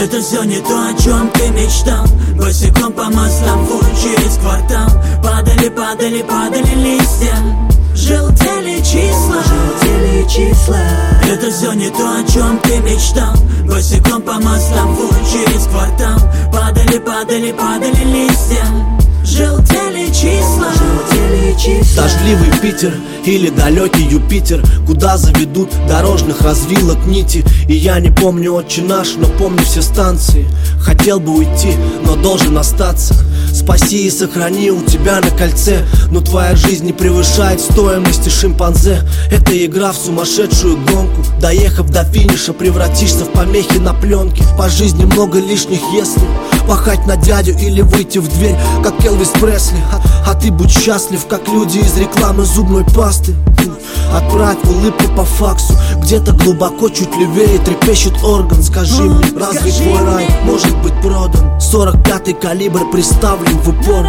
Это все не то, о чем ты мечтал. Босиком по мостовой через квартал. Падали, падали, падали листья. Желтели числа, желтели числа. Это все не то, о чем ты мечтал. Босиком по мостовой через квартал. Падали, падали, падали листья. Желтели числа, желтели числа. Дождливый Питер или далекий Юпитер, куда заведут дорожных развилок нити. И я не помню отче наш, но помню все станции. Хотел бы уйти, но должен остаться. Спаси и сохрани у тебя на кольце. Но твоя жизнь не превышает стоимости шимпанзе. Это игра в сумасшедшую гонку. Доехав до финиша, превратишься в помехи на пленке. По жизни много лишних если. Пахать на дядю или выйти в дверь, как Элвис Пресли. А ты будь счастлив, как люди из рекламы зубной пасты. Отправь улыбку по факсу. Где-то глубоко, чуть левее трепещет орган. Скажи мне, разве твой рай может быть продан? 45-й калибр приставлен в упор,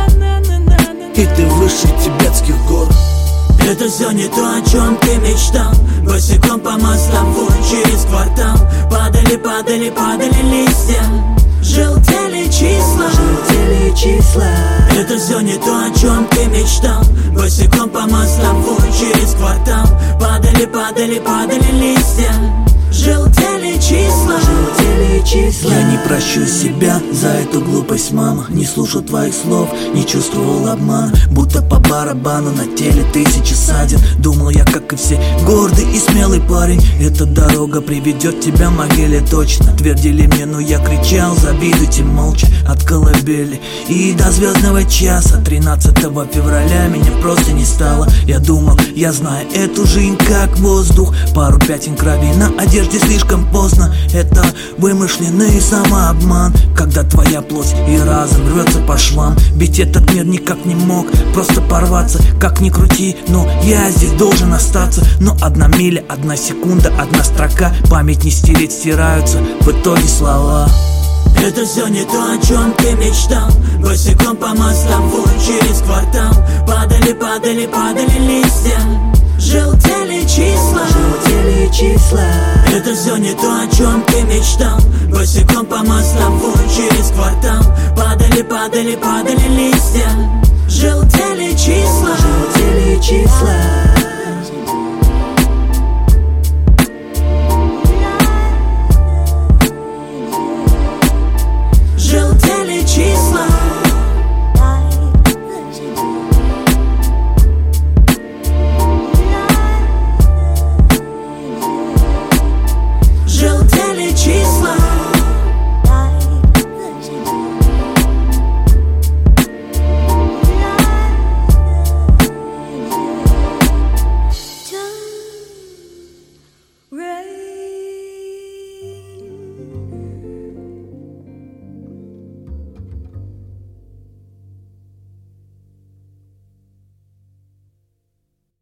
и ты выше тибетских гор. Это все не то, о чем ты мечтал. Босиком по мостовой через квартал. Падали, падали, падали листья. Желтели числа, желтели числа. Это все не то, о чем ты мечтал. Босиком по мостовой через квартал. Падали, падали, падали листья. Желтели числа, желтели числа. Я не прощу себя за эту глупость, мама. Не слушал твоих слов, не чувствовал обман. Будто по барабану на теле тысячи ссадин. Думал я, как и все, гордый и смелый парень. Эта дорога приведет тебя к могиле точно. Твердили мне, но я кричал, завидуйте молча. От колыбели и до звездного часа. 13 февраля меня просто не стало. Я думал, я знаю эту жизнь как воздух. Пару пятен крови на одежде слишком поздно. Это вымышленный самообман, когда твоя плоть и разум рвется по швам. Ведь этот мир никак не мог просто порваться. Как ни крути, но я здесь должен остаться. Но одна миля, одна секунда, одна строка. Память не стереть, стираются в итоге слова. Это все не то, о чем ты мечтал. Босиком по мостовой через квартал. Падали, падали, падали листья. Желтели числа, желтели числа. Это все не то, о чем ты мечтал. Босиком по мостовой через квартал. Падали, падали, падали листья. Желтели числа, желтели числа.